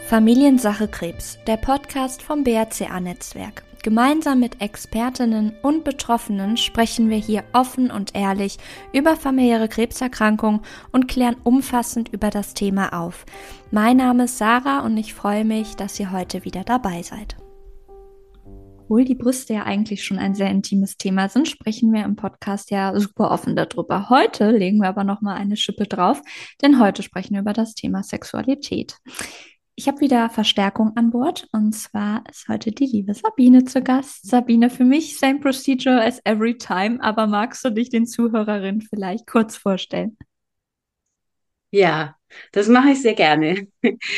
Familiensache Krebs, der Podcast vom BRCA-Netzwerk. Gemeinsam mit Expertinnen und Betroffenen sprechen wir hier offen und ehrlich über familiäre Krebserkrankungen und klären umfassend über das Thema auf. Mein Name ist Sarah und ich freue mich, dass ihr heute wieder dabei seid. Obwohl die Brüste ja eigentlich schon ein sehr intimes Thema sind, sprechen wir im Podcast ja super offen darüber. Heute legen wir aber nochmal eine Schippe drauf, denn heute sprechen wir über das Thema Sexualität. Ich habe wieder Verstärkung an Bord und zwar ist heute die liebe Sabine zu Gast. Sabine, für mich same procedure as every time, aber magst du dich den Zuhörerinnen vielleicht kurz vorstellen? Ja, das mache ich sehr gerne.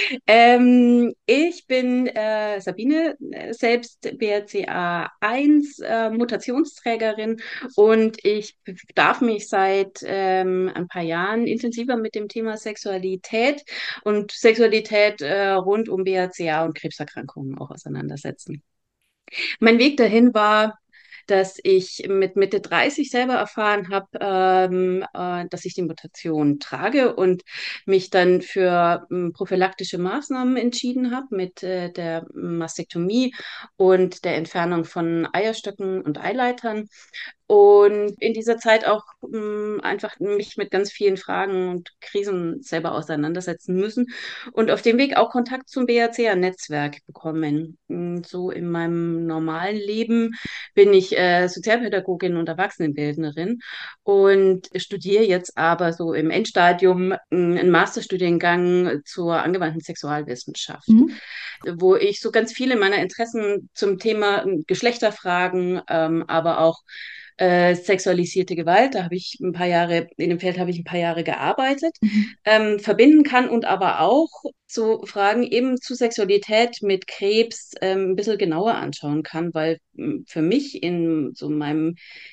Ich bin Sabine, selbst BRCA1 Mutationsträgerin, und ich darf mich seit ein paar Jahren intensiver mit dem Thema Sexualität rund um BRCA und Krebserkrankungen auch auseinandersetzen. Mein Weg dahin war, dass ich mit Mitte 30 selber erfahren habe, dass ich die Mutation trage und mich dann für prophylaktische Maßnahmen entschieden habe mit der Mastektomie und der Entfernung von Eierstöcken und Eileitern. Und in dieser Zeit auch einfach mich mit ganz vielen Fragen und Krisen selber auseinandersetzen müssen und auf dem Weg auch Kontakt zum BRCA-Netzwerk bekommen. So in meinem normalen Leben bin ich Sozialpädagogin und Erwachsenenbildnerin und studiere jetzt aber so im Endstadium einen Masterstudiengang zur angewandten Sexualwissenschaft, Mhm. wo ich so ganz viele meiner Interessen zum Thema Geschlechterfragen, aber auch sexualisierte Gewalt, da habe ich ein paar Jahre, in dem Feld habe ich ein paar Jahre gearbeitet, Mhm. verbinden kann und aber auch so Fragen eben zu Sexualität mit Krebs ein bisschen genauer anschauen kann, weil für mich in so meinem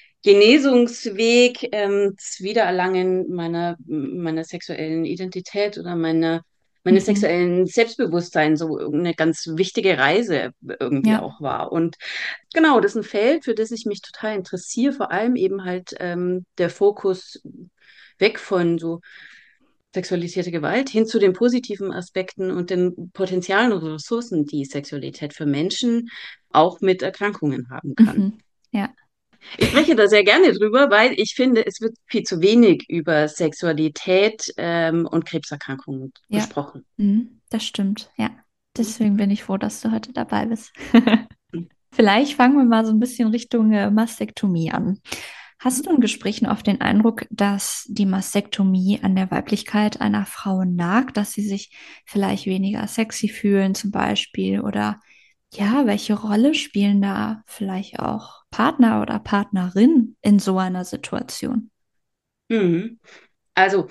Genesungsweg, das Wiedererlangen meiner sexuellen Identität oder meines Mhm. sexuellen Selbstbewusstsein so eine ganz wichtige Reise irgendwie Ja. auch war. Und genau, das ist ein Feld, für das ich mich total interessiere, vor allem eben halt der Fokus weg von so sexualisierte Gewalt hin zu den positiven Aspekten und den Potenzialen und Ressourcen, die Sexualität für Menschen auch mit Erkrankungen haben kann. Mhm. Ja. Ich spreche da sehr gerne drüber, weil ich finde, es wird viel zu wenig über Sexualität und Krebserkrankungen Ja. gesprochen. Das stimmt. Ja. Deswegen bin ich froh, dass du heute dabei bist. Vielleicht fangen wir mal so ein bisschen Richtung Mastektomie an. Hast du in Gesprächen oft den Eindruck, dass die Mastektomie an der Weiblichkeit einer Frau nagt, dass sie sich vielleicht weniger sexy fühlen zum Beispiel? Oder ja, welche Rolle spielen da vielleicht auch Partner oder Partnerin in so einer Situation? Mhm. Also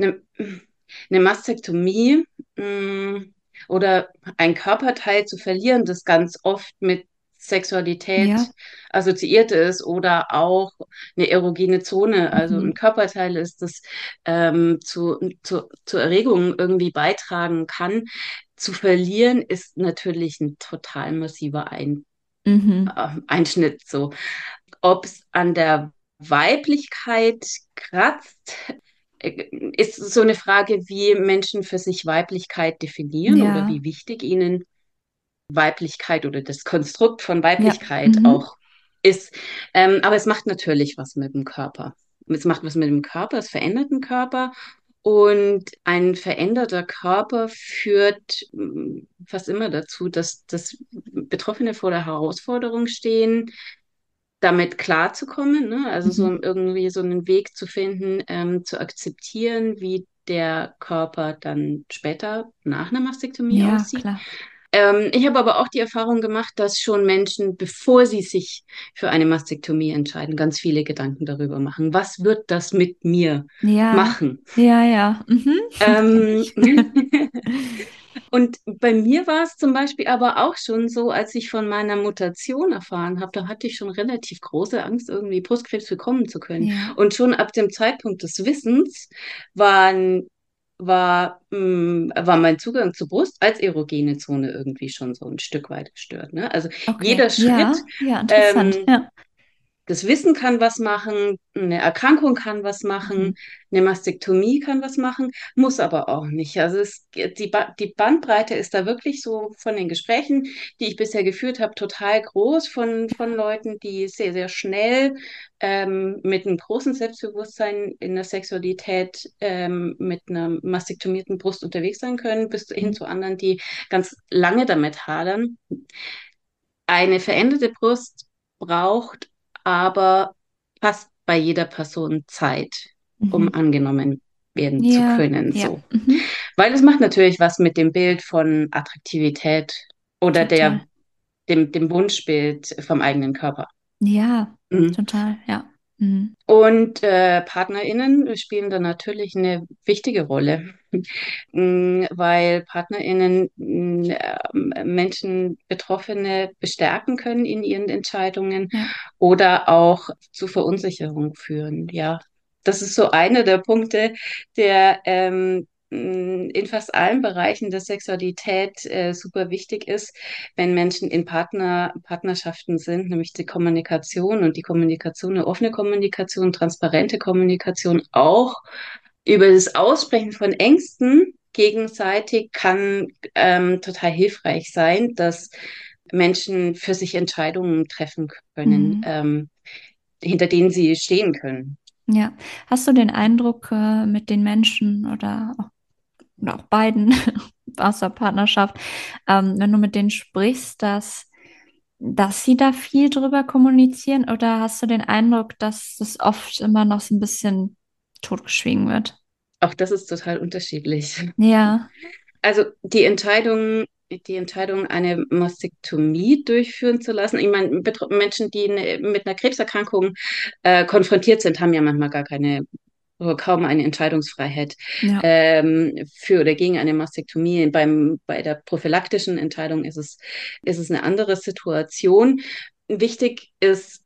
eine Mastektomie mh, oder ein Körperteil zu verlieren, das ganz oft mit Sexualität Ja. assoziiert ist, oder auch eine erogene Zone, also ein Mhm. Körperteil ist, das zur Erregung irgendwie beitragen kann, zu verlieren, ist natürlich ein total massiver Mhm. Einschnitt. So, ob es an der Weiblichkeit kratzt, ist so eine Frage, wie Menschen für sich Weiblichkeit definieren oder Ja. wie wichtig ihnen Weiblichkeit oder das Konstrukt von Ja. Weiblichkeit Mhm. auch ist. Aber es macht natürlich was mit dem Körper. Es macht was mit dem Körper, es verändert den Körper. Und ein veränderter Körper führt fast immer dazu, dass Betroffene vor der Herausforderung stehen, damit klarzukommen, ne? Also so Mhm. irgendwie so einen Weg zu finden, zu akzeptieren, wie der Körper dann später nach einer Mastektomie Ja, aussieht. klar. Ich habe aber auch die Erfahrung gemacht, dass schon Menschen, bevor sie sich für eine Mastektomie entscheiden, ganz viele Gedanken darüber machen. Was wird das mit mir Ja. machen? Ja, ja. Mhm. Kenn Ähm, ich. Und bei mir war es zum Beispiel aber auch schon so, als ich von meiner Mutation erfahren habe, da hatte ich schon relativ große Angst, irgendwie Brustkrebs bekommen zu können. Ja. Und schon ab dem Zeitpunkt des Wissens waren, war mein Zugang zur Brust als erogene Zone irgendwie schon so ein Stück weit gestört. Ne? Also Okay. jeder Schritt Ja, ja, interessant. ähm, Ja. das Wissen kann was machen, eine Erkrankung kann was machen, Mhm. eine Mastektomie kann was machen, muss aber auch nicht. Also die Bandbreite ist da wirklich so von den Gesprächen, die ich bisher geführt habe, total groß von Leuten, die sehr, sehr schnell mit einem großen Selbstbewusstsein in der Sexualität mit einer mastektomierten Brust unterwegs sein können, bis hin Mhm. zu anderen, die ganz lange damit hadern. Eine veränderte Brust braucht aber fast bei jeder Person Zeit, um Mhm. angenommen werden zu Ja, können, ja, so. mhm. Weil es macht natürlich was mit dem Bild von Attraktivität oder Total. dem Wunschbild vom eigenen Körper. Ja, Mhm. total, ja. Mhm. Und PartnerInnen spielen da natürlich eine wichtige Rolle, weil PartnerInnen Menschen, Betroffene bestärken können in ihren Entscheidungen Ja. oder auch zu Verunsicherung führen. Ja, das ist so einer der Punkte, der in fast allen Bereichen der Sexualität super wichtig ist, wenn Menschen in Partnerschaften sind, nämlich die Kommunikation und die Kommunikation, eine offene Kommunikation, transparente Kommunikation, auch über das Aussprechen von Ängsten gegenseitig kann total hilfreich sein, dass Menschen für sich Entscheidungen treffen können, Mhm. hinter denen sie stehen können. Ja. Hast du den Eindruck, mit den Menschen oder auch beiden aus der Partnerschaft, wenn du mit denen sprichst, dass sie da viel drüber kommunizieren, oder hast du den Eindruck, dass das oft immer noch so ein bisschen totgeschwiegen wird? Auch das ist total unterschiedlich. Ja, Also die Entscheidung, eine Mastektomie durchführen zu lassen. Ich meine, Menschen, die mit einer Krebserkrankung konfrontiert sind, haben ja manchmal gar keine oder kaum eine Entscheidungsfreiheit ja. für oder gegen eine Mastektomie. Bei der prophylaktischen Entscheidung ist es eine andere Situation. Wichtig ist,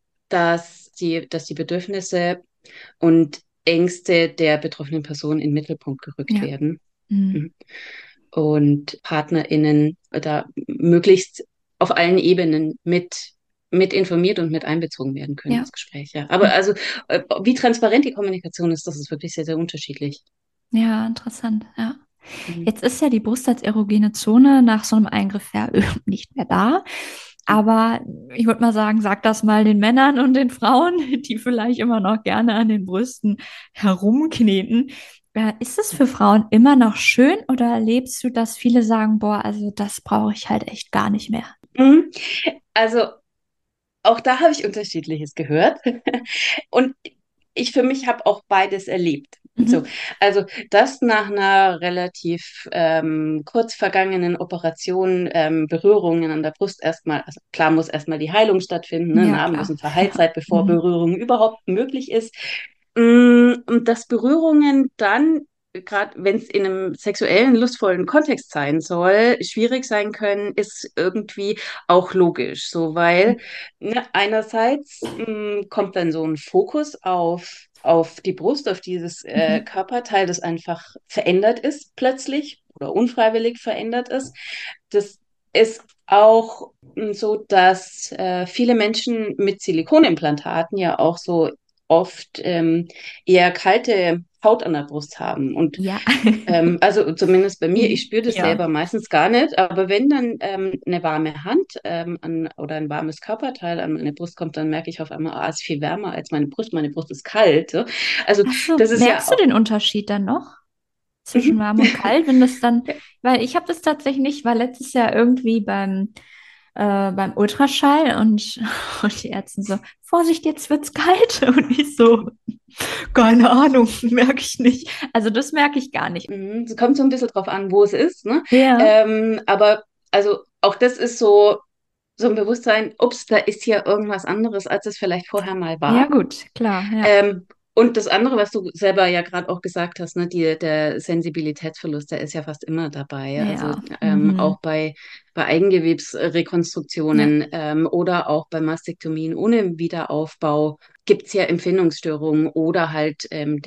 dass die Bedürfnisse und Ängste der betroffenen Person in den Mittelpunkt gerückt Ja. werden. Mhm. Mhm. Und PartnerInnen da möglichst auf allen Ebenen mit informiert und mit einbezogen werden können Ja. ins Gespräch. Ja. Aber also, wie transparent die Kommunikation ist, das ist wirklich sehr, sehr unterschiedlich. Ja, interessant, ja. Mhm. Jetzt ist ja die Brust als erogene Zone nach so einem Eingriff ja nicht mehr da. Aber ich würde mal sagen, sag das mal den Männern und den Frauen, die vielleicht immer noch gerne an den Brüsten herumkneten. Ist es für Frauen immer noch schön, oder erlebst du, dass viele sagen, boah, also das brauche ich halt echt gar nicht mehr? Mhm. Also auch da habe ich Unterschiedliches gehört. Und ich für mich habe auch beides erlebt. So, Mhm. also das nach einer relativ kurz vergangenen Operation, Berührungen an der Brust erstmal, also klar muss erstmal die Heilung stattfinden, ne? Ja, Narben klar. müssen verheilt Ja. sein, bevor Mhm. Berührung überhaupt möglich ist. Und dass Berührungen dann, gerade wenn es in einem sexuellen, lustvollen Kontext sein soll, schwierig sein können, ist irgendwie auch logisch. So, weil ne, einerseits kommt dann so ein Fokus auf die Brust, auf dieses Mhm. Körperteil, das einfach verändert ist plötzlich oder unfreiwillig verändert ist. Das ist auch so, dass viele Menschen mit Silikonimplantaten ja auch so oft eher kalte Haut an der Brust haben. Und Ja. also zumindest bei mir, ich Mhm. spüre das Ja. selber meistens gar nicht, aber wenn dann eine warme Hand oder ein warmes Körperteil an meine Brust kommt, dann merke ich auf einmal, ah, es ist viel wärmer als meine Brust. Meine Brust ist kalt. So. Also Ach so, das ist ja merkst du auch. den Unterschied dann noch zwischen Mhm. warm und kalt, wenn das dann, weil ich habe das tatsächlich nicht, war letztes Jahr irgendwie beim Ultraschall und, und die Ärzte so, Vorsicht, jetzt wird's kalt. Und ich so, keine Ahnung, merke ich nicht. Also das merke ich gar nicht. Es kommt so ein bisschen drauf an, wo es ist, ne? Ja, Aber also auch das ist so ein Bewusstsein, ups, da ist hier irgendwas anderes, als es vielleicht vorher mal ja war. gut, klar, ja. Ähm, und das andere, was du selber ja gerade auch gesagt hast, ne, der Sensibilitätsverlust, der ist ja fast immer dabei. Also Ja, mhm. auch bei Ja, Eigengewebsrekonstruktionen oder auch bei Mastektomien ohne Wiederaufbau gibt es ja Empfindungsstörungen oder halt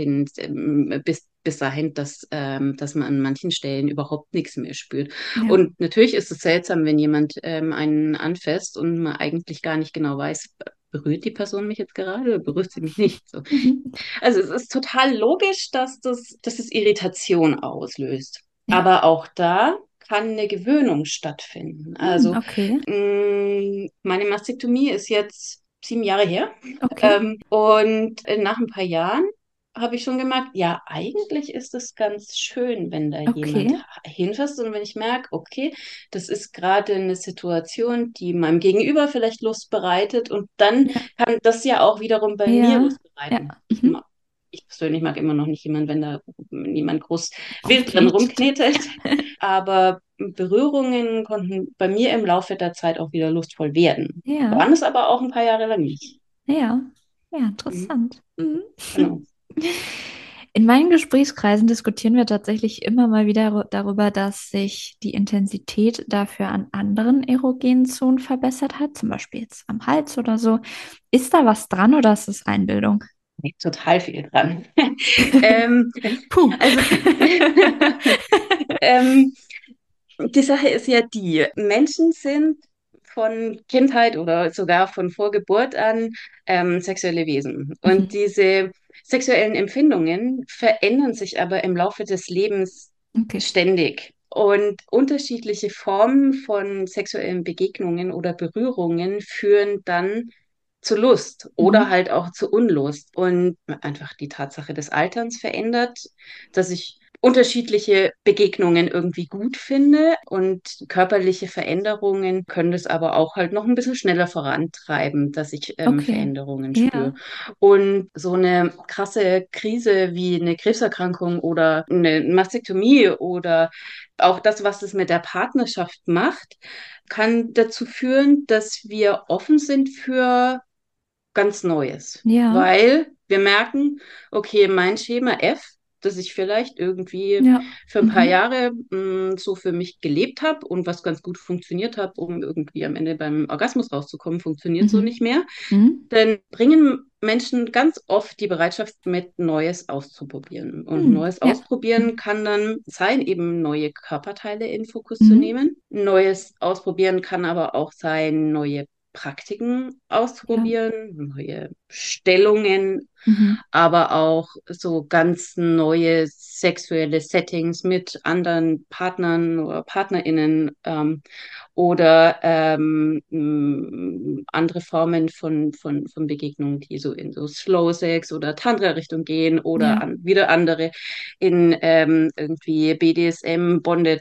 bis dahin, dass man an manchen Stellen überhaupt nichts mehr spürt. ja, Und natürlich ist es seltsam, wenn jemand einen anfasst und man eigentlich gar nicht genau weiß, berührt die Person mich jetzt gerade oder berührt sie mich nicht? So. Mhm. Also es ist total logisch, dass es Irritation auslöst. Ja. Aber auch da kann eine Gewöhnung stattfinden. Also Okay. meine Mastektomie ist jetzt 7 Jahre her. Okay. Und nach ein paar Jahren habe ich schon gemerkt, ja, eigentlich ist es ganz schön, wenn da jemand Okay. hinfasst und wenn ich merke, okay, das ist gerade eine Situation, die meinem Gegenüber vielleicht Lust bereitet und dann Ja. kann das ja auch wiederum bei mir Ja. Lust Ja. bereiten. Mhm. Ich persönlich mag immer noch nicht jemanden, wenn da jemand groß wild drin Rumknetet. rumknetet, aber Berührungen konnten bei mir im Laufe der Zeit auch wieder lustvoll werden. Ja. Waren es aber auch ein paar Jahre lang nicht. Ja. Ja, Mhm. interessant. Mhm. Genau. In meinen Gesprächskreisen diskutieren wir tatsächlich immer mal wieder darüber, dass sich die Intensität dafür an anderen erogenen Zonen verbessert hat, zum Beispiel jetzt am Hals oder so. Ist da was dran oder ist es Einbildung? Liegt total viel dran. ähm, Puh. also ähm, die Sache ist ja die, Menschen sind von Kindheit oder sogar von Vorgeburt an sexuelle Wesen. Und Mhm. diese sexuellen Empfindungen verändern sich aber im Laufe des Lebens Okay. ständig. Und unterschiedliche Formen von sexuellen Begegnungen oder Berührungen führen dann zu Lust oder Mhm. halt auch zu Unlust. Und einfach die Tatsache des Alterns verändert, dass ich unterschiedliche Begegnungen irgendwie gut finde und körperliche Veränderungen können das aber auch halt noch ein bisschen schneller vorantreiben, dass ich Okay. Veränderungen spüre. Ja. Und so eine krasse Krise wie eine Krebserkrankung oder eine Mastektomie oder auch das, was es mit der Partnerschaft macht, kann dazu führen, dass wir offen sind für ganz Neues, Ja. weil wir merken, okay, mein Schema F, das ich vielleicht irgendwie Ja. für ein paar Mhm. Jahre so für mich gelebt habe und was ganz gut funktioniert hat, um irgendwie am Ende beim Orgasmus rauszukommen, funktioniert so Mhm. nicht mehr. Mhm. Dann bringen Menschen ganz oft die Bereitschaft mit, Neues auszuprobieren. Und Mhm. Neues Ja. ausprobieren Mhm. kann dann sein, eben neue Körperteile in Fokus zu Mhm. nehmen. Neues ausprobieren kann aber auch sein, neue Praktiken Ja. auszuprobieren, neue Stellungen, Mhm. aber auch so ganz neue sexuelle Settings mit anderen Partnern oder PartnerInnen oder andere Formen von Begegnungen, die so in so Slow Sex oder Tantra-Richtung gehen oder Ja. wieder andere in irgendwie BDSM,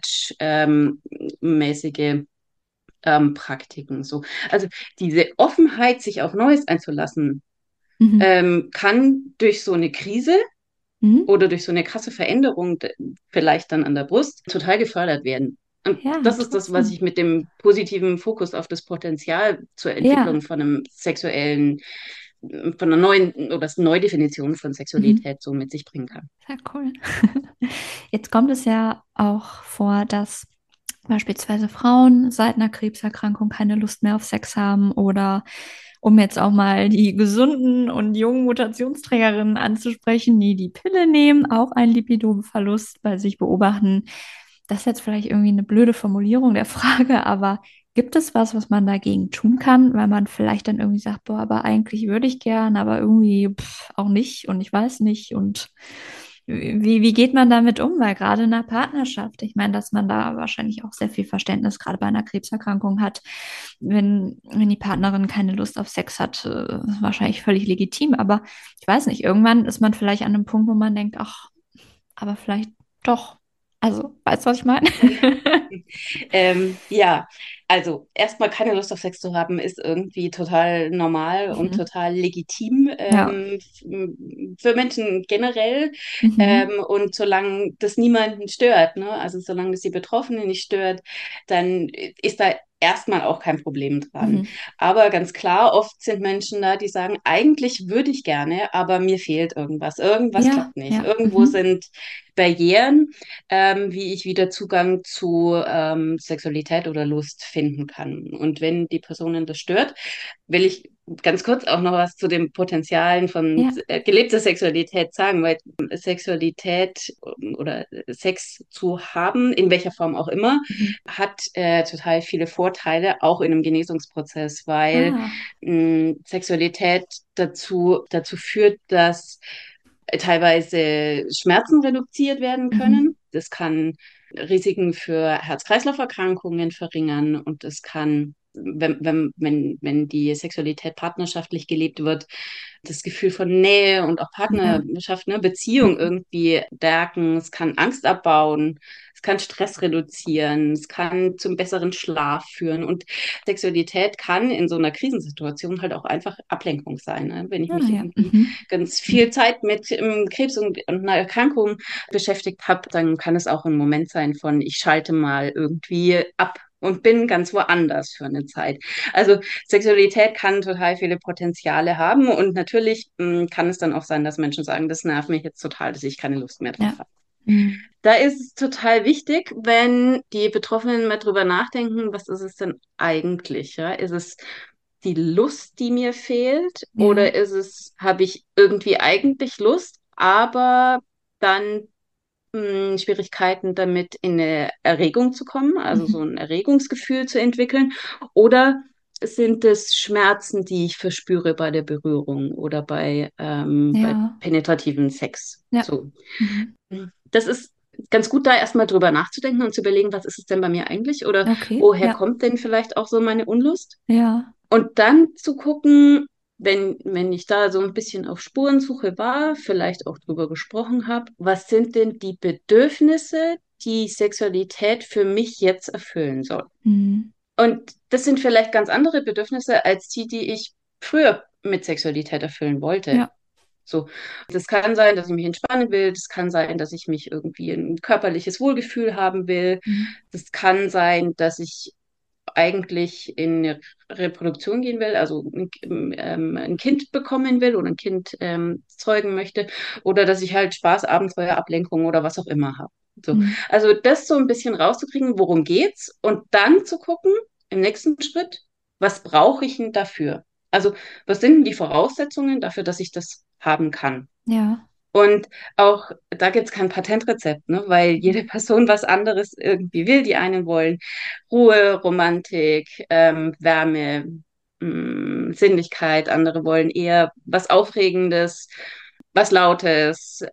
Bondage Praktiken. So. Also diese Offenheit, sich auf Neues einzulassen, Mhm. kann durch so eine Krise Mhm. oder durch so eine krasse Veränderung, vielleicht dann an der Brust, total gefördert werden. Und Ja, das ist das, was interessant. ich mit dem positiven Fokus auf das Potenzial zur Ja. Entwicklung von einem sexuellen, von einer neuen oder das Neudefinition von Mhm. Sexualität so mit sich bringen kann. Sehr cool. Jetzt kommt es ja auch vor, dass beispielsweise Frauen seit einer Krebserkrankung keine Lust mehr auf Sex haben oder um jetzt auch mal die gesunden und jungen Mutationsträgerinnen anzusprechen, die Pille nehmen, auch einen Lipidoverlust bei sich beobachten. Das ist jetzt vielleicht irgendwie eine blöde Formulierung der Frage, aber gibt es was, was man dagegen tun kann, weil man vielleicht dann irgendwie sagt, boah, aber eigentlich würde ich gern, aber irgendwie auch nicht und ich weiß nicht und wie geht man damit um? Weil gerade in einer Partnerschaft, ich meine, dass man da wahrscheinlich auch sehr viel Verständnis gerade bei einer Krebserkrankung hat, wenn die Partnerin keine Lust auf Sex hat, ist wahrscheinlich völlig legitim. Aber ich weiß nicht, irgendwann ist man vielleicht an einem Punkt, wo man denkt, ach, aber vielleicht doch. Also, weißt du, was ich meine? Ja, also erstmal keine Lust auf Sex zu haben, ist irgendwie total normal und Mhm. total legitim Ja. für Menschen generell. Mhm. Und solange das niemanden stört, ne? Also solange das die Betroffenen nicht stört, dann ist da erstmal auch kein Problem dran. Mhm. Aber ganz klar, oft sind Menschen da, die sagen, eigentlich würde ich gerne, aber mir fehlt irgendwas. Irgendwas Ja, klappt nicht. ja. Irgendwo Mhm. sind Barrieren, wie ich wieder Zugang zu Sexualität oder Lust finden kann. Und wenn die Personen das stört, will ich ganz kurz auch noch was zu den Potenzialen von Ja. gelebter Sexualität sagen, weil Sexualität oder Sex zu haben, in welcher Form auch immer, Mhm. hat total viele Vorteile Vorteile auch in einem Genesungsprozess, weil Ah, Sexualität dazu führt, dass teilweise Schmerzen reduziert werden mhm. können. Das kann Risiken für Herz-Kreislauf-Erkrankungen verringern und das kann, wenn die Sexualität partnerschaftlich gelebt wird, das Gefühl von Nähe und auch Ja. Partnerschaft, ne, Beziehung Mhm. irgendwie stärken. Es kann Angst abbauen, es kann Stress reduzieren, es kann zum besseren Schlaf führen. Und Sexualität kann in so einer Krisensituation halt auch einfach Ablenkung sein. Ne? Wenn ich Ah, mich ja. irgendwie Mhm. ganz viel Mhm. Zeit mit Krebs und einer Erkrankung beschäftigt habe, dann kann es auch ein Moment sein von, ich schalte mal irgendwie ab und bin ganz woanders für eine Zeit. Also Sexualität kann total viele Potenziale haben und natürlich kann es dann auch sein, dass Menschen sagen, das nervt mich jetzt total, dass ich keine Lust mehr drauf Ja. habe. Mhm. Da ist es total wichtig, wenn die Betroffenen mal drüber nachdenken, was ist es denn eigentlich? Ja? Ist es die Lust, die mir fehlt, oder Ja. habe ich irgendwie eigentlich Lust, aber dann Schwierigkeiten damit, in eine Erregung zu kommen, also so Mhm. ein Erregungsgefühl zu entwickeln? Oder sind es Schmerzen, die ich verspüre bei der Berührung oder bei Ja. penetrativen Sex? Ja. So. Mhm. Das ist ganz gut, da erstmal drüber nachzudenken und zu überlegen, was ist es denn bei mir eigentlich? Oder Okay. woher Ja. kommt denn vielleicht auch so meine Unlust? Ja. Und dann zu gucken, wenn ich da so ein bisschen auf Spurensuche war, vielleicht auch drüber gesprochen habe, was sind denn die Bedürfnisse, die Sexualität für mich jetzt erfüllen soll? Mhm. Und das sind vielleicht ganz andere Bedürfnisse als die ich früher mit Sexualität erfüllen wollte. Ja. So, das kann sein, dass ich mich entspannen will. Das kann sein, dass ich mich irgendwie ein körperliches Wohlgefühl haben will. Mhm. Das kann sein, dass ich eigentlich in eine Reproduktion gehen will, also ein Kind bekommen will oder ein Kind zeugen möchte, oder dass ich halt Spaß, Abenteuer, Ablenkung oder was auch immer habe. So. Mhm. Also das so ein bisschen rauszukriegen, worum geht's, und dann zu gucken, im nächsten Schritt, was brauche ich denn dafür? Also was sind denn die Voraussetzungen dafür, dass ich das haben kann? Ja. Und auch da gibt es kein Patentrezept, ne? Weil jede Mhm. Person was anderes irgendwie will. Die einen wollen Ruhe, Romantik, Wärme, Sinnlichkeit. Andere wollen eher was Aufregendes, was Lautes.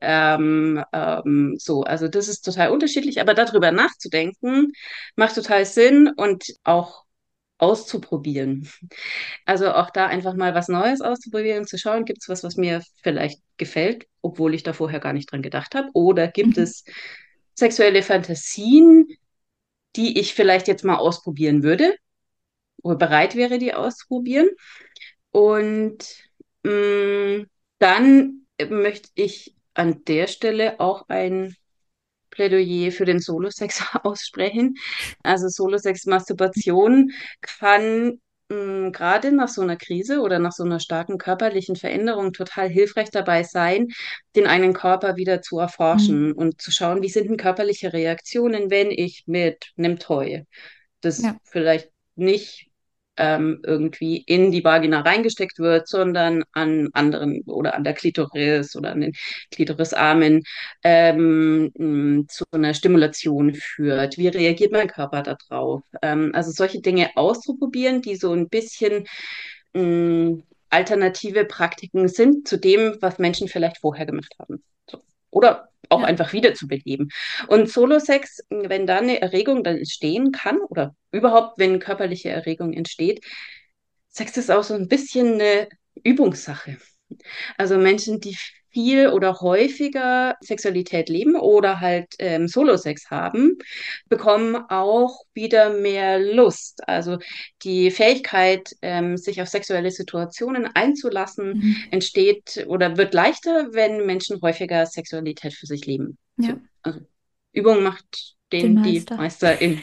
So, also das ist total unterschiedlich. Aber darüber nachzudenken, macht total Sinn und auch auszuprobieren. Also auch da einfach mal was Neues auszuprobieren, zu schauen, gibt es was, was mir vielleicht gefällt, obwohl ich da vorher gar nicht dran gedacht habe? Oder gibt Mhm. es sexuelle Fantasien, die ich vielleicht jetzt mal ausprobieren würde oder bereit wäre, die auszuprobieren? Und mh, dann möchte ich an der Stelle auch ein Plädoyer für den Solo-Sex aussprechen. Also Solo-Sex, Masturbation kann gerade nach so einer Krise oder nach so einer starken körperlichen Veränderung total hilfreich dabei sein, den eigenen Körper wieder zu erforschen Mhm. und zu schauen, wie sind denn körperliche Reaktionen, wenn ich mit einem Toy, das Ja. vielleicht nicht irgendwie in die Vagina reingesteckt wird, sondern an anderen oder an der Klitoris oder an den Klitorisarmen zu einer Stimulation führt. Wie reagiert mein Körper darauf? Also solche Dinge auszuprobieren, die so ein bisschen alternative Praktiken sind zu dem, was Menschen vielleicht vorher gemacht haben. So. Oder auch Ja. einfach wiederzubeleben. Und Solo-Sex, wenn da eine Erregung dann entstehen kann oder überhaupt, wenn körperliche Erregung entsteht, Sex ist auch so ein bisschen eine Übungssache. Also Menschen, die viel oder häufiger Sexualität leben oder halt Solo-Sex haben, bekommen auch wieder mehr Lust. Also die Fähigkeit, sich auf sexuelle Situationen einzulassen, Mhm. entsteht oder wird leichter, wenn Menschen häufiger Sexualität für sich leben. Ja. So, also Übung macht Den die Meister. Meisterin.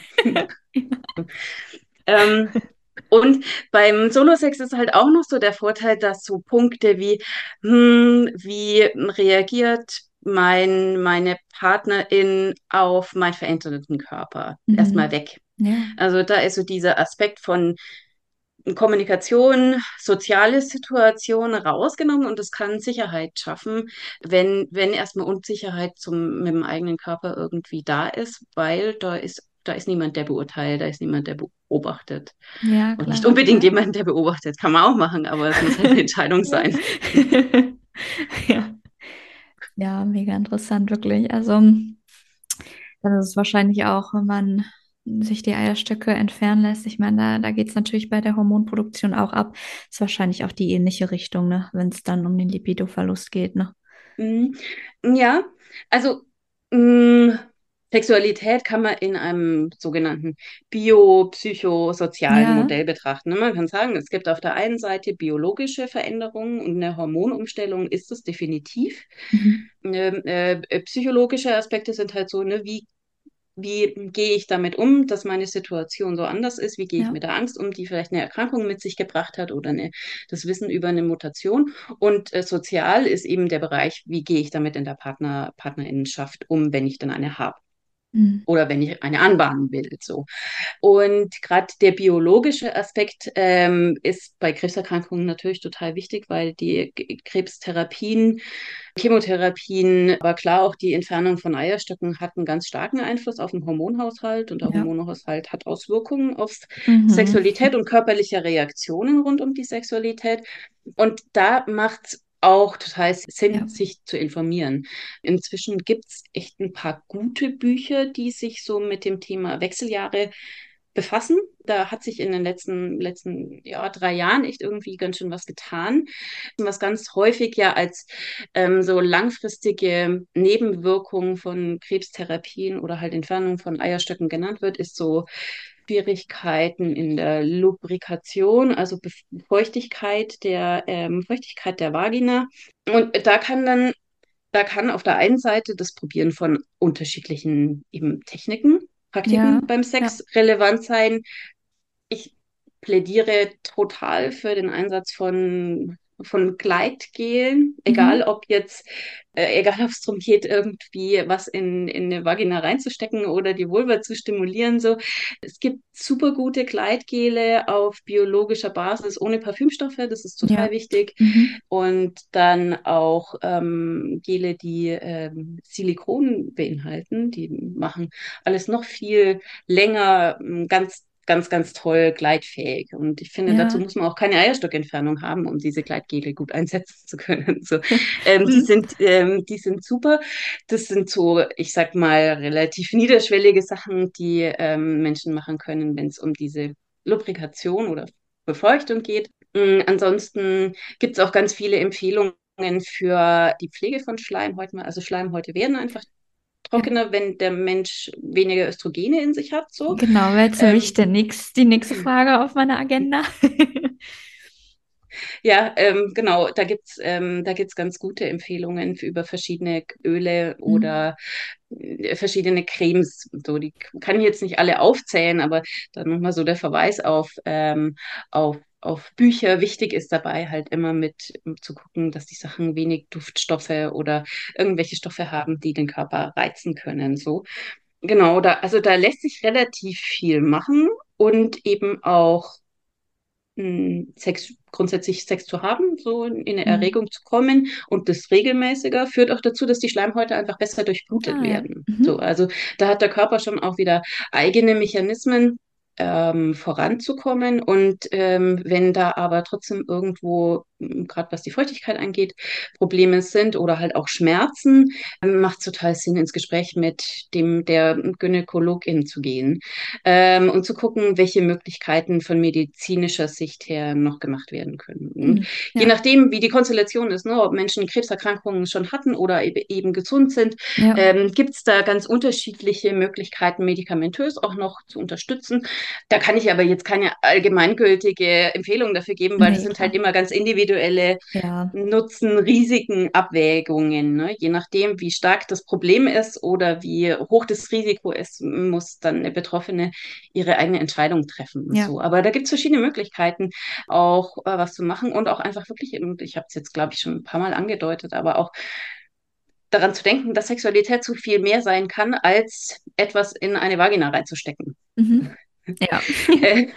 Ähm, und beim Solo-Sex ist halt auch noch so der Vorteil, dass so Punkte wie reagiert meine Partnerin auf meinen veränderten Körper? Erstmal Mhm. weg. Ja. Also da ist so dieser Aspekt von Kommunikation, soziale Situation rausgenommen und es kann Sicherheit schaffen, wenn erstmal Unsicherheit mit dem eigenen Körper irgendwie da ist, weil da ist niemand, der beurteilt, da ist niemand, der beobachtet. Ja, Und nicht klar. unbedingt jemand, der beobachtet. Kann man auch machen, aber es muss halt eine Entscheidung Ja. sein. Ja. Ja, mega interessant, wirklich. Also, das ist wahrscheinlich auch, wenn man sich die Eierstöcke entfernen lässt. Ich meine, da geht es natürlich bei der Hormonproduktion auch ab. Ist wahrscheinlich auch die ähnliche Richtung, ne? Wenn es dann um den Lipidoverlust geht, ne? Mhm. Ja, also mh, Sexualität kann man in einem sogenannten biopsychosozialen Ja. Modell betrachten. Ne? Man kann sagen, es gibt auf der einen Seite biologische Veränderungen und eine Hormonumstellung ist es definitiv. Mhm. Psychologische Aspekte sind halt so, ne, wie gehe ich damit um, dass meine Situation so anders ist? Wie gehe ich Ja. mit der Angst um, die vielleicht eine Erkrankung mit sich gebracht hat oder das Wissen über eine Mutation? Und sozial ist eben der Bereich, wie gehe ich damit in der Partnerinnenschaft um, wenn ich dann eine habe? Mhm. Oder wenn ich eine anbahnen will, so. Und gerade der biologische Aspekt ist bei Krebserkrankungen natürlich total wichtig, weil die Krebstherapien, Chemotherapien, aber klar auch die Entfernung von Eierstöcken hat einen ganz starken Einfluss auf den Hormonhaushalt und der Ja. Hormonhaushalt hat Auswirkungen auf Mhm. Sexualität und körperliche Reaktionen rund um die Sexualität. Und da macht es auch total Sinn, Ja. sich zu informieren. Inzwischen gibt es echt ein paar gute Bücher, die sich so mit dem Thema Wechseljahre befassen. Da hat sich in den letzten ja, 3 Jahren echt irgendwie ganz schön was getan. Was ganz häufig ja als so langfristige Nebenwirkung von Krebstherapien oder halt Entfernung von Eierstöcken genannt wird, ist so Schwierigkeiten in der Lubrikation, also Feuchtigkeit der Vagina. Und da kann auf der einen Seite das Probieren von unterschiedlichen eben Techniken, Ja. Praktiken beim Ja. Sex relevant sein. Ich plädiere total für den Einsatz von Gleitgelen, Mhm. egal ob es darum geht, irgendwie was in eine Vagina reinzustecken oder die Vulva zu stimulieren. So. Es gibt super gute Gleitgele auf biologischer Basis ohne Parfümstoffe, das ist Ja. total wichtig. Mhm. Und dann auch Gele, die Silikon beinhalten, die machen alles noch viel länger, ganz toll gleitfähig. Und ich finde, dazu Ja. muss man auch keine Eierstöckentfernung haben, um diese Gleitgele gut einsetzen zu können. So, Mhm. die sind super. Das sind so, ich sag mal, relativ niederschwellige Sachen, die Menschen machen können, wenn es um diese Lubrikation oder Befeuchtung geht. Ansonsten gibt es auch ganz viele Empfehlungen für die Pflege von Schleimhäuten. Also Schleimhäute werden einfach Ja. trockener, wenn der Mensch weniger Östrogene in sich hat. So. Genau, wäre jetzt nämlich Ähm, die nächste Frage auf meiner Agenda. Ja, genau, da gibt's ganz gute Empfehlungen über verschiedene Öle Mhm. oder verschiedene Cremes. So, die kann ich jetzt nicht alle aufzählen, aber dann nochmal so der Verweis auf Bücher. Wichtig ist dabei halt immer mit zu gucken, dass die Sachen wenig Duftstoffe oder irgendwelche Stoffe haben, die den Körper reizen können. So. Genau, also da lässt sich relativ viel machen und eben auch grundsätzlich Sex zu haben, so in eine Mhm. Erregung zu kommen und das regelmäßiger führt auch dazu, dass die Schleimhäute einfach besser durchblutet Ah ja. werden. So, Mhm. also da hat der Körper schon auch wieder eigene Mechanismen, voranzukommen. Und wenn da aber trotzdem irgendwo, gerade was die Feuchtigkeit angeht, Probleme sind oder halt auch Schmerzen, macht es total Sinn, ins Gespräch mit der Gynäkologin zu gehen und zu gucken, welche Möglichkeiten von medizinischer Sicht her noch gemacht werden können. Und Mhm. je Ja. nachdem, wie die Konstellation ist, ne, ob Menschen Krebserkrankungen schon hatten oder eben gesund sind, Ja. gibt es da ganz unterschiedliche Möglichkeiten, medikamentös auch noch zu unterstützen. Da kann ich aber jetzt keine allgemeingültige Empfehlung dafür geben, weil das Nee, sind halt klar. immer ganz individuelle Ja. Nutzen-Risiken-Abwägungen. Ne? Je nachdem, wie stark das Problem ist oder wie hoch das Risiko ist, muss dann eine Betroffene ihre eigene Entscheidung treffen und Ja. so. Aber da gibt es verschiedene Möglichkeiten, auch was zu machen und auch einfach wirklich, und ich habe es jetzt, glaube ich, schon ein paar Mal angedeutet, aber auch daran zu denken, dass Sexualität so viel mehr sein kann, als etwas in eine Vagina reinzustecken. Mhm. Ja, Äh,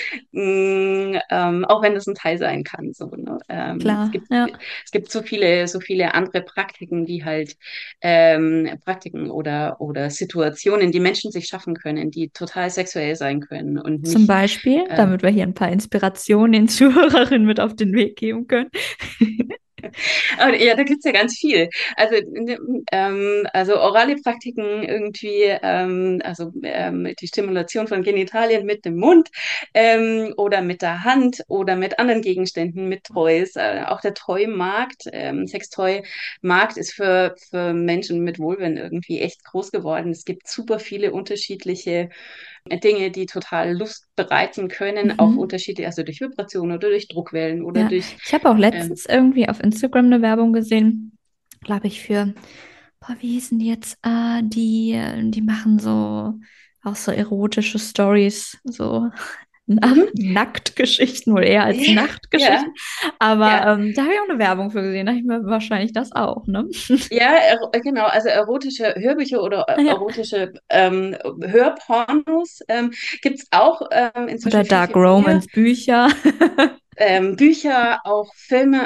auch wenn das ein Teil sein kann. So, ne? klar, ja. Es gibt so viele andere Praktiken, die halt Praktiken oder Situationen, die Menschen sich schaffen können, die total sexuell sein können und Zum nicht Beispiel, äh, damit wir hier ein paar Inspirationen den Zuhörerinnen mit auf den Weg geben können. aber ja, da gibt's ja ganz viel. Also, also orale Praktiken irgendwie, die Stimulation von Genitalien mit dem Mund oder mit der Hand oder mit anderen Gegenständen, mit Toys. Auch der Toy-Markt, Sextoy-Markt ist für Menschen mit Vulven irgendwie echt groß geworden. Es gibt super viele unterschiedliche Dinge, die total Lust bereiten können, auf Mhm. Unterschiede, also durch Vibrationen oder durch Druckwellen oder Ja, durch ich habe auch ähm, letztens irgendwie auf Instagram eine Werbung gesehen, glaube ich, für, boah, wie hießen die jetzt? Die machen so auch so erotische Stories, so mhm. Nacktgeschichten, wohl eher als Ja, ja, Nachtgeschichten. Aber ja. da habe ich auch eine Werbung für gesehen. Da dachte ich mir wahrscheinlich das auch, ne? Ja, genau, also erotische Hörbücher oder Ja. erotische Hörpornos gibt es auch Oder inzwischen viel, Dark viel mehr. Romance Bücher. Bücher, auch Filme,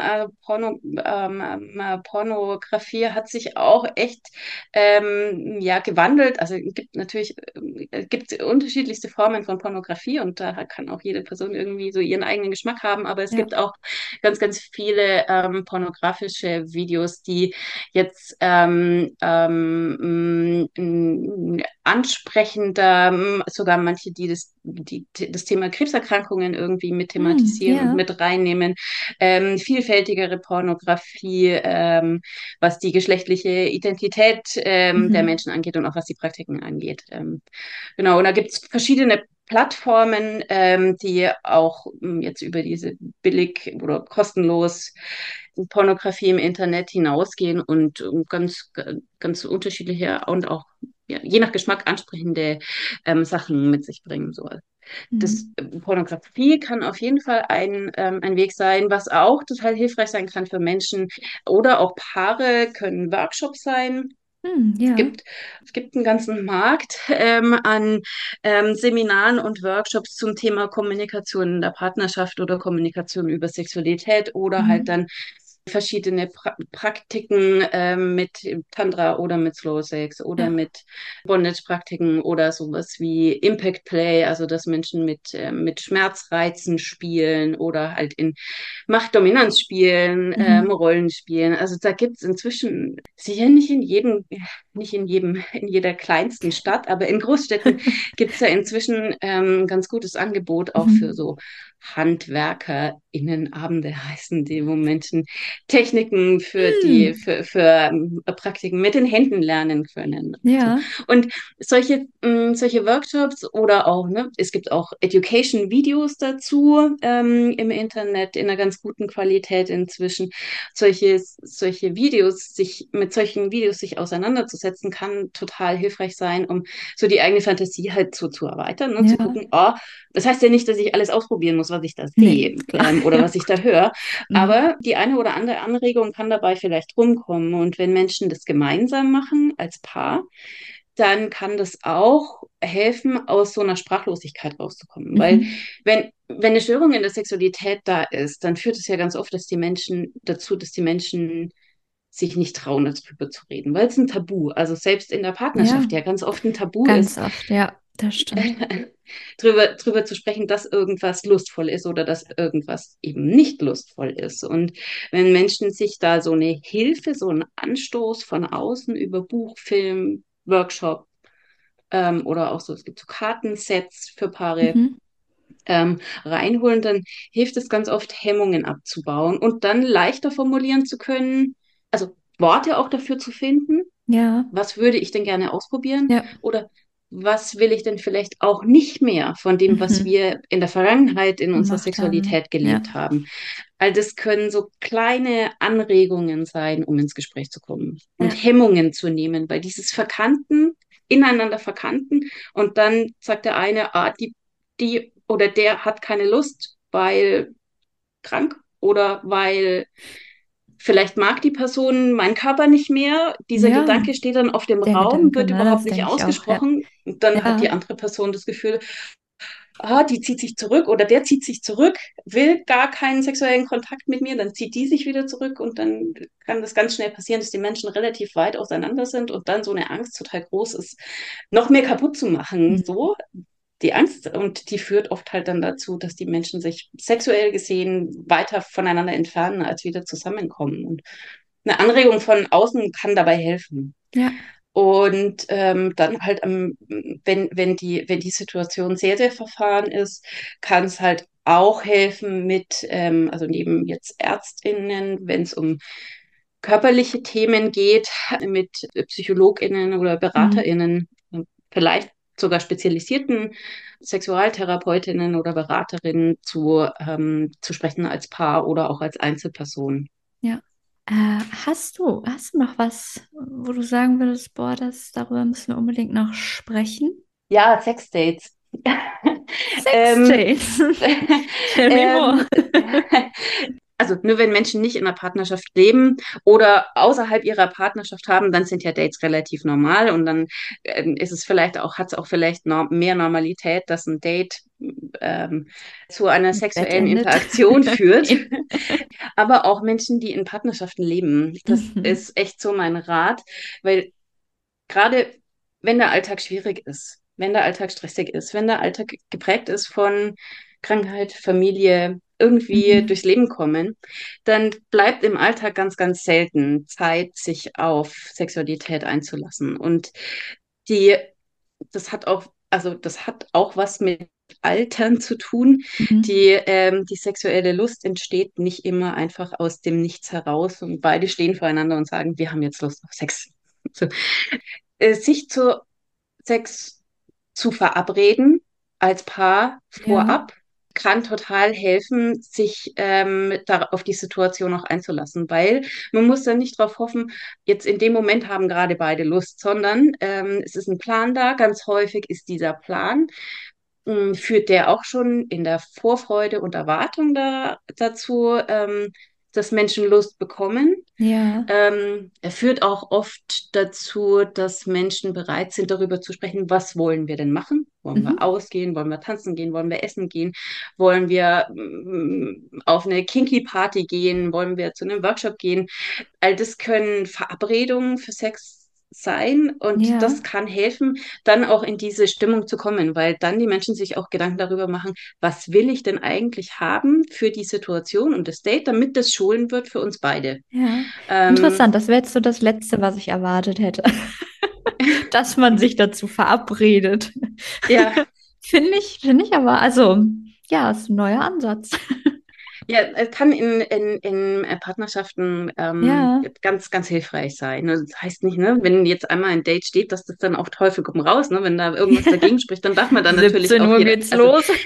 Pornografie hat sich auch echt ja, gewandelt. Also es gibt natürlich gibt unterschiedlichste Formen von Pornografie und da kann auch jede Person irgendwie so ihren eigenen Geschmack haben. Aber es Ja. gibt auch ganz viele pornografische Videos, die jetzt ansprechender, sogar manche, die das Thema Krebserkrankungen irgendwie mit Hm, thematisieren und ja. mit reinnehmen, vielfältigere Pornografie, was die geschlechtliche Identität der Mhm. Menschen angeht und auch was die Praktiken angeht. Genau, und da gibt es verschiedene Plattformen, die auch jetzt über diese billig oder kostenlos Pornografie im Internet hinausgehen und ganz unterschiedliche und auch ja, je nach Geschmack ansprechende Sachen mit sich bringen. So. Das Mhm. Pornografie kann auf jeden Fall ein Weg sein, was auch total hilfreich sein kann für Menschen oder auch Paare können Workshops sein. Hm, Es ja. gibt, es gibt einen ganzen Markt an Seminaren und Workshops zum Thema Kommunikation in der Partnerschaft oder Kommunikation über Sexualität oder halt Mhm. dann verschiedene Praktiken mit Tantra oder mit Slow Sex oder Ja. mit Bondage-Praktiken oder sowas wie Impact Play, also dass Menschen mit Schmerzreizen spielen oder halt in Machtdominanz spielen, Mhm. Rollen spielen. Also da gibt es inzwischen sicher in jeder kleinsten Stadt, aber in Großstädten gibt es ja inzwischen ganz gutes Angebot auch für Mhm. so HandwerkerInnenabende heißen die, wo Menschen Techniken Hm, für Praktiken mit den Händen lernen können. So. ja. Und solche Workshops oder auch, ne, es gibt auch Education-Videos dazu im Internet in einer ganz guten Qualität inzwischen. Solche Videos, mit solchen Videos sich auseinanderzusetzen, kann total hilfreich sein, um so die eigene Fantasie halt so zu erweitern, ne, zu Ja. gucken, oh, das heißt ja nicht, dass ich alles ausprobieren muss, was ich da Nee, sehe klar. oder Ja. was ich da höre, Mhm. aber die eine oder andere Anregung kann dabei vielleicht rumkommen. Und wenn Menschen das gemeinsam machen als Paar, dann kann das auch helfen, aus so einer Sprachlosigkeit rauszukommen. Weil Mhm. wenn eine Störung in der Sexualität da ist, dann führt es ja ganz oft, dass die Menschen sich nicht trauen, darüber zu reden, weil es ein Tabu, also selbst in der Ja, Partnerschaft ja ganz oft ein Tabu ist, ganz oft. Ja, das stimmt. drüber zu sprechen, dass irgendwas lustvoll ist oder dass irgendwas eben nicht lustvoll ist. Und wenn Menschen sich da so eine Hilfe, so einen Anstoß von außen über Buch, Film, Workshop oder auch so, es gibt so Kartensets für Paare Mhm. reinholen, dann hilft es ganz oft, Hemmungen abzubauen und dann leichter formulieren zu können, also Worte auch dafür zu finden, Ja, was würde ich denn gerne ausprobieren ja. oder was will ich denn vielleicht auch nicht mehr von dem, was Mhm. wir in der Vergangenheit in unserer Gemacht haben. Sexualität Ja. gelebt haben. All das können so kleine Anregungen sein, um ins Gespräch zu kommen und Ja. Hemmungen zu nehmen, weil dieses ineinander Verkannten und dann sagt der eine, die oder der hat keine Lust, weil krank oder weil vielleicht mag die Person meinen Körper nicht mehr. Dieser Ja, Gedanke steht dann auf dem der Raum, Gedanke, wird ne, überhaupt das nicht denke ich auch. Ja. ausgesprochen. Und dann hat die Ja. andere Person das Gefühl, die zieht sich zurück oder der zieht sich zurück, will gar keinen sexuellen Kontakt mit mir, dann zieht die sich wieder zurück und dann kann das ganz schnell passieren, dass die Menschen relativ weit auseinander sind und dann so eine Angst total groß ist, noch mehr kaputt zu machen, Mhm. so. Die Angst und die führt oft halt dann dazu, dass die Menschen sich sexuell gesehen weiter voneinander entfernen, als wieder zusammenkommen. Und eine Anregung von außen kann dabei helfen. Ja. Und dann halt, wenn die Situation sehr, sehr verfahren ist, kann es halt auch helfen mit, also neben jetzt ÄrztInnen, wenn es um körperliche Themen geht, mit PsychologInnen oder Mhm. BeraterInnen, vielleicht sogar spezialisierten Sexualtherapeutinnen oder Beraterinnen zu sprechen als Paar oder auch als Einzelperson. Ja. Hast du noch was, wo du sagen würdest, boah, darüber müssen wir unbedingt noch sprechen? Ja, Sexdates. ähm, Sexdates. Tell me more. ähm, also nur wenn Menschen nicht in einer Partnerschaft leben oder außerhalb ihrer Partnerschaft haben, dann sind ja Dates relativ normal und dann ist es vielleicht auch, hat es auch vielleicht mehr Normalität, dass ein Date ähm, zu einer Im Bett sexuellen endet. Interaktion führt. Nein. Aber auch Menschen, die in Partnerschaften leben. Das Mhm. ist echt so mein Rat, weil gerade wenn der Alltag schwierig ist, wenn der Alltag stressig ist, wenn der Alltag geprägt ist von Krankheit, Familie, irgendwie Mhm. durchs Leben kommen, dann bleibt im Alltag ganz, ganz selten Zeit, sich auf Sexualität einzulassen. Und die, das hat auch was mit Altern zu tun. Mhm. Die sexuelle Lust entsteht nicht immer einfach aus dem Nichts heraus und beide stehen voreinander und sagen, wir haben jetzt Lust auf Sex. So, sich zu Sex zu verabreden als Paar Ja, vorab kann total helfen, sich auf die Situation auch einzulassen, weil man muss dann nicht darauf hoffen, jetzt in dem Moment haben gerade beide Lust, sondern es ist ein Plan da. Ganz häufig ist dieser Plan, führt der auch schon in der Vorfreude und Erwartung dazu, dass Menschen Lust bekommen. ja, Er führt auch oft dazu, dass Menschen bereit sind, darüber zu sprechen, was wollen wir denn machen? Wollen wir mhm. ausgehen? Wollen wir tanzen gehen? Wollen wir essen gehen? Wollen wir auf eine Kinky Party gehen? Wollen wir zu einem Workshop gehen? All das können Verabredungen für Sex sein und Ja, das kann helfen, dann auch in diese Stimmung zu kommen, weil dann die Menschen sich auch Gedanken darüber machen, was will ich denn eigentlich haben für die Situation und das Date, damit das schulend wird für uns beide. ja. Ähm, Interessant, das wäre jetzt so das Letzte, was ich erwartet hätte, dass man sich dazu verabredet. ja, Finde ich aber, also, ja, ist ein neuer Ansatz. ja, es kann in Partnerschaften Ja, ganz, ganz hilfreich sein. Also das heißt nicht, ne, wenn jetzt einmal ein Date steht, dass das dann auch Teufel komm raus, ne, wenn da irgendwas dagegen spricht, dann darf man dann natürlich 17 auch Uhr jeder, geht's also los.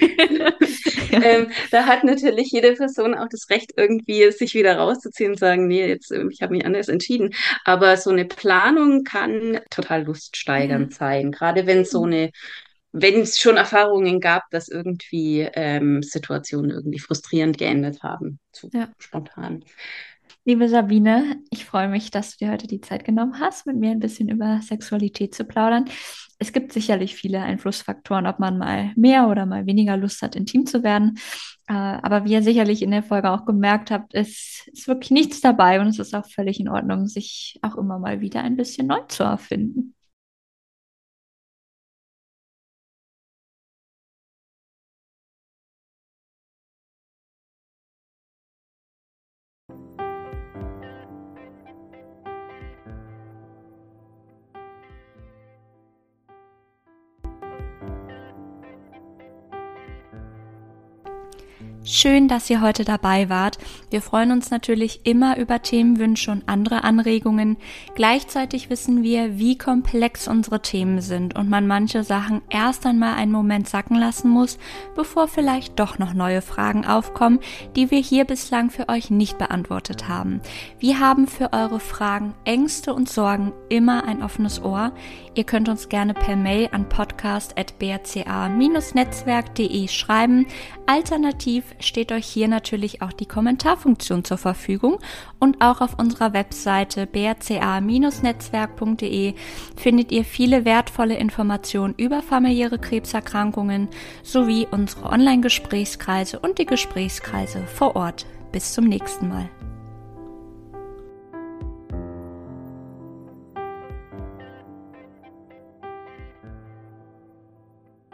Ja, da hat natürlich jede Person auch das Recht, irgendwie sich wieder rauszuziehen und sagen, nee, jetzt, ich habe mich anders entschieden. Aber so eine Planung kann total ja, luststeigernd sein, gerade wenn es schon Erfahrungen gab, dass irgendwie Situationen irgendwie frustrierend geendet haben, zu ja. spontan. Liebe Sabine, ich freue mich, dass du dir heute die Zeit genommen hast, mit mir ein bisschen über Sexualität zu plaudern. Es gibt sicherlich viele Einflussfaktoren, ob man mal mehr oder mal weniger Lust hat, intim zu werden. Aber wie ihr sicherlich in der Folge auch gemerkt habt, ist wirklich nichts dabei und es ist auch völlig in Ordnung, sich auch immer mal wieder ein bisschen neu zu erfinden. Schön, dass ihr heute dabei wart. Wir freuen uns natürlich immer über Themenwünsche und andere Anregungen. Gleichzeitig wissen wir, wie komplex unsere Themen sind und man manche Sachen erst einmal einen Moment sacken lassen muss, bevor vielleicht doch noch neue Fragen aufkommen, die wir hier bislang für euch nicht beantwortet haben. Wir haben für eure Fragen, Ängste und Sorgen immer ein offenes Ohr. Ihr könnt uns gerne per Mail an podcast@brca-netzwerk.de schreiben. Alternativ Alternativ steht euch hier natürlich auch die Kommentarfunktion zur Verfügung und auch auf unserer Webseite brca-netzwerk.de findet ihr viele wertvolle Informationen über familiäre Krebserkrankungen sowie unsere Online-Gesprächskreise und die Gesprächskreise vor Ort. Bis zum nächsten Mal.